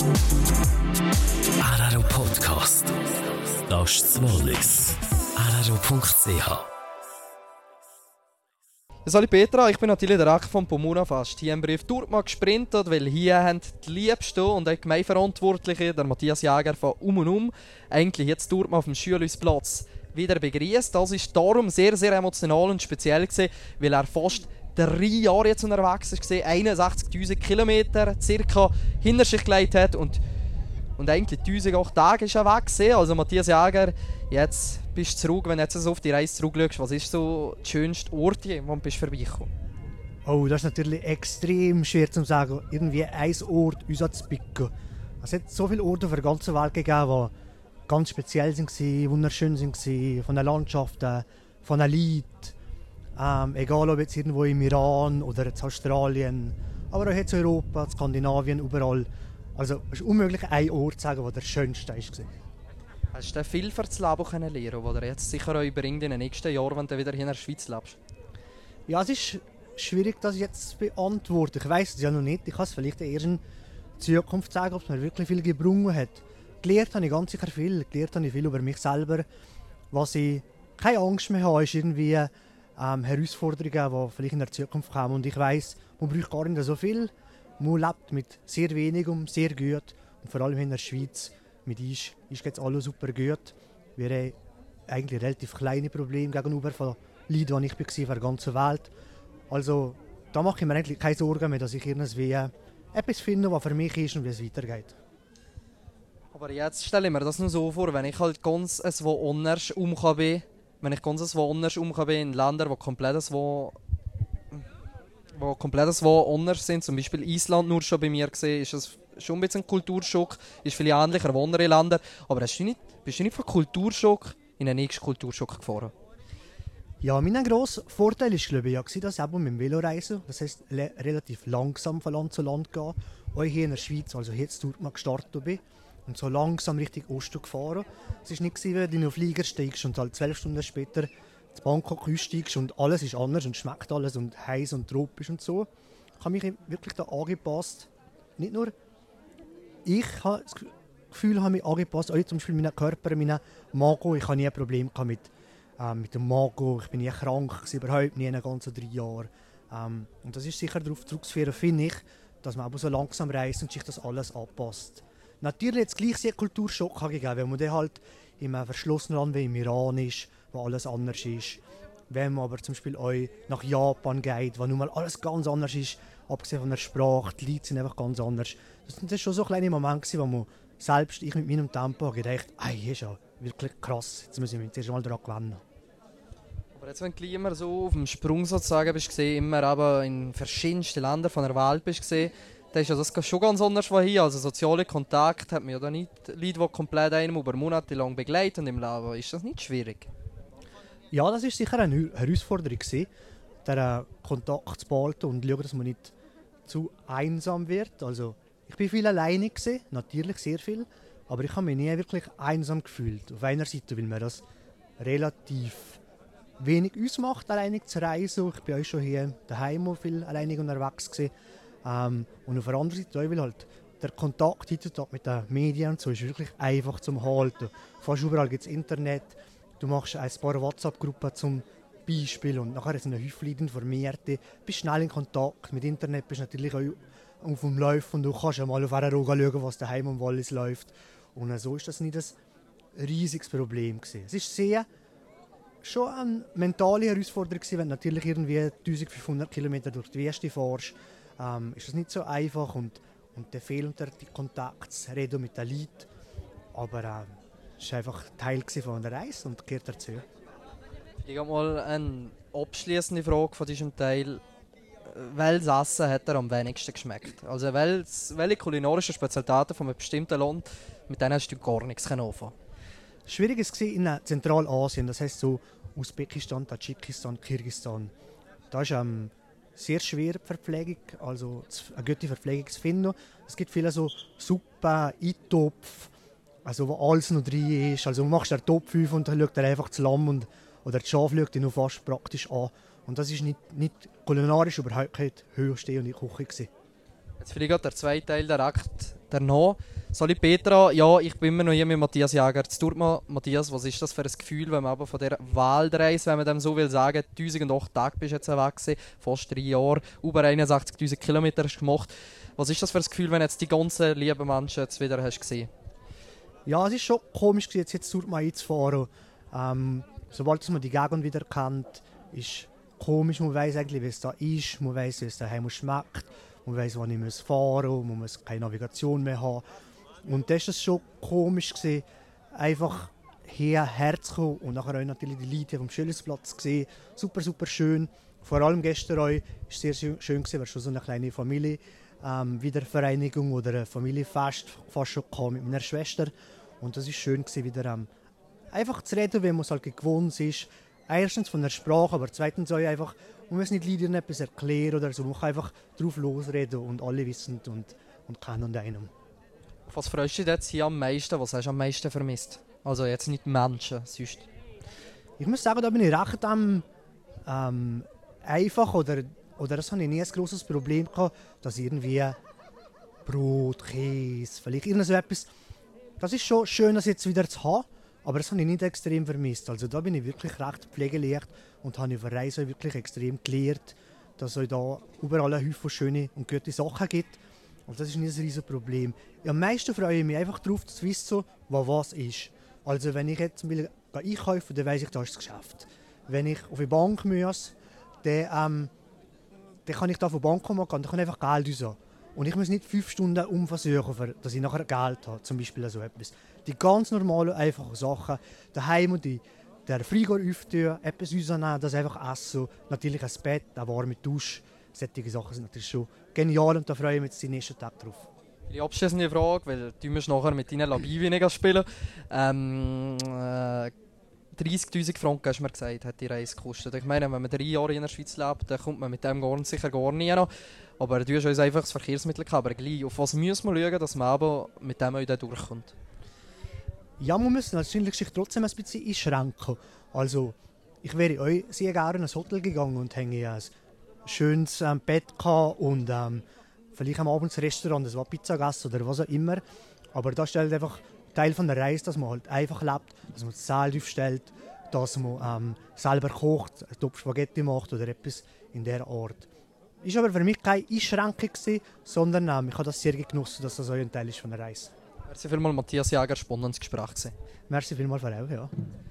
Araro Podcast. Das ist das Wallis. Araro.ch. Salut Petra, ich bin natürlich der Rack vom Pomona Fast. Hier im Brief Turma gesprintet, weil hier haben die Liebsten und der Gemeinverantwortliche, der Matthias Jäger von eigentlich jetzt Turma auf dem Schulhausplatz wieder begrüßt. Das ist darum sehr, sehr emotional und speziell gewesen, weil er fast 3 Jahre jetzt unterwegs ist, 61'000 Kilometer circa hinter sich gelegt hat und eigentlich 1008 Tage ist er weg gewesen. Also Matthias Jäger, jetzt bist du zurück, wenn du jetzt so auf die Reise zurückschaust. Was ist so der schönste Ort, wo du bist vorbeigekommen? Oh, das ist natürlich extrem schwer zu sagen, irgendwie ein Ort uns anzupicken. Es hat so viele Orte auf der ganzen Welt gegeben, die ganz speziell waren, wunderschön waren, von den Landschaften, von den Leuten. Egal ob jetzt irgendwo im Iran oder in Australien, aber auch jetzt in Europa, in Skandinavien, überall. Also es ist unmöglich, einen Ort zu sagen, der der schönste war. Hast du viel für das Leben lernen, das dir jetzt sicher auch überbringt in den nächsten Jahren, wenn du wieder hier in der Schweiz lebst? Ja, es ist schwierig, das jetzt zu beantworten. Ich weiss es ja noch nicht. Ich kann es vielleicht erst in Zukunft sagen, ob es mir wirklich viel gebrungen hat. Gelernt habe ich ganz sicher viel. Gelernt habe ich viel über mich selber. Was ich keine Angst mehr habe, ist irgendwie Herausforderungen, die vielleicht in der Zukunft kommen. Und ich weiss, man braucht gar nicht so viel. Man lebt mit sehr wenig und sehr gut. Und vor allem in der Schweiz mit uns ist jetzt alles super gut. Wir haben eigentlich relativ kleine Probleme gegenüber von Leuten, die ich war, auf der ganzen Welt. Also da mache ich mir eigentlich keine Sorgen mehr, dass ich irgendwie etwas finde, was für mich ist und wie es weitergeht. Aber jetzt stelle ich mir das nur so vor, wenn ich halt ganz anders umgehe, in Ländern, die komplett anders sind, zum Beispiel Island nur schon bei mir gesehen, ist es schon ein bisschen ein Kulturschock, ist viel ähnlicher als andere Länder, aber bist du nicht von Kulturschock in den nächsten Kulturschock gefahren? Ja, mein grosser Vorteil war, glaube ich, dass ich mit dem Velo reise, das heisst relativ langsam von Land zu Land gehen, auch hier in der Schweiz, also jetzt dort mal gestartet bin und so langsam Richtung Osten gefahren. Es war nicht, wenn du in den Flieger steigst und halt 12 Stunden später in Bangkok einsteigst und alles ist anders und schmeckt alles und heiß und tropisch und so. Ich habe mich wirklich da angepasst. Nicht nur ich habe das Gefühl, ich habe mich angepasst, auch zum Beispiel meinen Körper, meinen Magen. Ich habe nie ein Problem mit dem Magen. Ich bin nie krank, überhaupt nie in den ganzen 3 Jahren. Und das ist sicher darauf zurückzuführen, finde ich, dass man aber so langsam reist und sich das alles anpasst. Natürlich hat es gleich einen Kulturschock gegeben, weil man dann halt in einem verschlossenen Land wie im Iran ist, wo alles anders ist. Wenn man aber zum Beispiel auch nach Japan geht, wo nun mal alles ganz anders ist, abgesehen von der Sprache, die Leute sind einfach ganz anders. Das waren schon so kleine Momente, wo man selbst ich mit meinem Tempo gedacht habe, hier ist ja wirklich krass, jetzt müssen wir uns erst mal daran gewöhnen. Aber jetzt, wenn du immer so auf dem Sprung sozusagen bist, immer aber in verschiedensten Ländern von der Welt bist, dann ist ja das schon ganz anders von hier. Also soziale Kontakte hat man ja da nicht Leute, die komplett einem über Monate lang begleiten im Leben. Ist das nicht schwierig? Ja, das war sicher eine Herausforderung, den Kontakt zu behalten und zu schauen, dass man nicht zu einsam wird. Also, ich war viel alleine, natürlich sehr viel, aber ich habe mich nie wirklich einsam gefühlt. Auf einer Seite, weil mir das relativ wenig ausmacht, alleinig zu reisen. Ich bin auch schon hier daheim viel alleinig unterwegs gewesen. Und auf der anderen Seite auch, weil halt der Kontakt heutzutage mit den Medien und so ist wirklich einfach zum Halten. Fast überall gibt es Internet. Du machst ein paar WhatsApp-Gruppen zum Beispiel und nachher sind ein Häufchen Informierte. Du bist schnell in Kontakt. Mit Internet bist du natürlich auch auf dem Laufen und du kannst ja mal auf einer Roga schauen, was daheim im Wallis läuft. Und so ist das nicht ein riesiges Problem gewesen. Es ist schon eine mentale Herausforderung gewesen, wenn du natürlich irgendwie 1500 Kilometer durch die Wüste fährst. Ist das nicht so einfach und dann fehlt dir die Kontakte, das Reden mit den Leuten. Aber es war einfach Teil von der Reise und gehört dazu. Ich habe mal eine abschließende Frage von diesem Teil. Welches Essen hat dir am wenigsten geschmeckt? Also welche kulinarischen Spezialitäten von einem bestimmten Land, mit denen hast du gar nichts anfangen? Schwierig war es in Zentralasien, das heisst so Usbekistan, Tadschikistan, Kirgisistan. Da ist sehr schwer die Verpflegung, also eine gute Verpflegung zu finden. Es gibt viele so Suppen, Eintopf, also wo alles noch drin ist. Also du machst den Topf auf und dann schaut er einfach das Lamm oder das Schaf schaut dich noch fast praktisch an. Und das war nicht kulinarisch überhaupt nicht höchste und Küche gewesen. Jetzt vielleicht der zweite Teil direkt danach. Sali Petra, ja, ich bin immer noch hier mit Matthias Jager zu Turma. Matthias, was ist das für ein Gefühl, wenn man aber von dieser Waldreise, wenn man dem so will sagen, 1008 Tage bist du jetzt weg gewesen, fast 3 Jahre, über 61'000 Kilometer hast du gemacht. Was ist das für ein Gefühl, wenn du jetzt die ganzen lieben Menschen jetzt wieder hast gesehen? Ja, es ist schon komisch, jetzt zu Turma einzufahren. Sobald man die Gegend wieder kennt, ist komisch. Man weiss eigentlich, wie es da ist, man weiss, wie es daheim schmeckt, man weiss, wann ich fahren muss, man muss keine Navigation mehr haben. Und das war schon komisch, einfach hierher zu kommen und nachher auch natürlich die Leute vom Schülerplatz zu sehen. Super, super schön. Vor allem gestern war es sehr schön, war schon so eine kleine Familie. Wiedervereinigung oder ein Familienfest fast schon mit meiner Schwester. Und das war schön, wieder einfach zu reden, wie man es halt gewohnt ist. Erstens von der Sprache, aber zweitens auch einfach, man muss nicht Leuten etwas erklären oder so, man kann einfach drauf losreden und alle wissen und kennen einem. Was freust du dich jetzt hier am meisten? Was hast du am meisten vermisst? Also jetzt nicht Menschen, sonst. Ich muss sagen, da bin ich recht einfach oder das habe ich nie ein grosses Problem gehabt, dass irgendwie Brot, Käse, vielleicht irgend so etwas. Das ist schon schön, das jetzt wieder zu haben, aber das habe ich nicht extrem vermisst. Also da bin ich wirklich recht pflegeleicht und habe auf der Reise wirklich extrem gelernt, dass es da überall eine Haufen schöne und gute Sachen gibt. Und das ist nicht ein riesiges Problem. Am meisten freue ich mich einfach darauf, zu wissen, was ist. Also wenn ich jetzt einkaufe, dann weiss ich, das ist das Geschäft. Wenn ich auf die Bank muss, dann kann ich da auf die Bank kommen und dann kann ich einfach Geld raus. Und ich muss nicht 5 Stunden umversuchen, dass ich nachher Geld habe, zum Beispiel so etwas. Die ganz normalen, einfachen Sachen, daheim und der Frigo öffnen, etwas rausnehmen, das einfach essen, natürlich ein Bett, eine warme Dusche. Solche Sachen sind natürlich schon genial und da freue ich mich jetzt den nächsten Tag drauf. Die abschließende Frage, weil du musst nachher mit deinen Labiwinigen spielen. 30'000 Franken, hast du mir gesagt, hat die Reise gekostet. Ich meine, wenn man 3 Jahre in der Schweiz lebt, dann kommt man mit dem sicher gar nie noch. Aber du hast uns einfach das Verkehrsmittel gehabt. Aber gleich, auf was muss man schauen, dass man aber mit dem auch durchkommt? Ja, man muss natürlich sich trotzdem ein bisschen einschränken. Also, ich wäre auch sehr gerne in ein Hotel gegangen und hätte ein schönes Bett gehabt und vielleicht am Abend ins Restaurant, das war Pizza gegessen oder was auch immer. Aber das stellt einfach Teil von der Reise, dass man halt einfach lebt, dass man das Zelt aufstellt, dass man selber kocht, einen Topf Spaghetti macht oder etwas in dieser Art. Ist aber für mich keine Einschränkung gewesen, sondern ich habe das sehr genossen, dass das auch ein Teil ist von der Reise. Merci vielmals, Matthias Jager, spannendes Gespräch gewesen. Merci vielmals für euch, ja.